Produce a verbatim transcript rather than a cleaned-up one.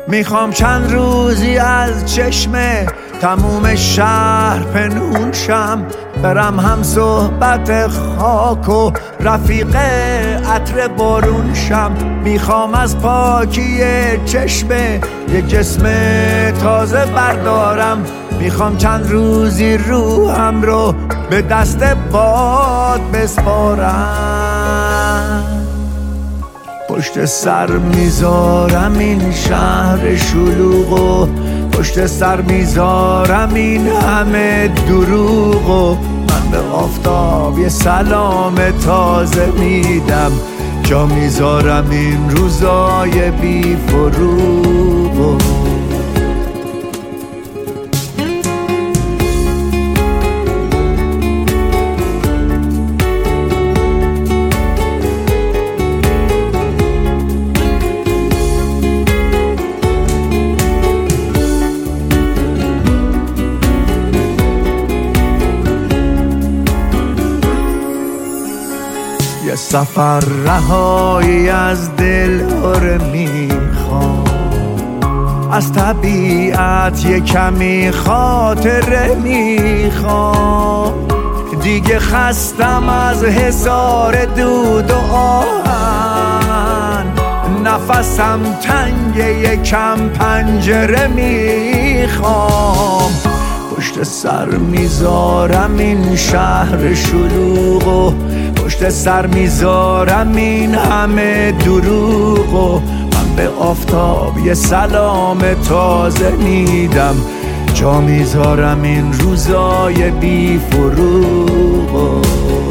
میخوام چند روزی از چشمه تموم شهر پنهون شم، برم هم صحبت خاک و رفیق عطر بارون شم. میخوام از پاکی چشمه یک جسم تازه بردارم، میخوام چند روزی روحم رو به دست باد بسپارم. پشت سر میذارم این شهر شلوغو، پشت سر میذارم این همه دروغو. من به آفتاب یه سلام تازه میدم، جا میذارم این روزای بی فروغو. یه سفر رهایی از دل آره میخوام، از طبیعت یه کمی خاطره میخوام. دیگه خستم از حصار دود و آهن، نفسم تنگه یکم پنجره میخوام. پشت سر میذارم این شهر شلوغو، پشت سر میذارم این همه دروغو. من به آفتاب یه سلام تازه میدم، جا میذارم این روزای بی فروغو.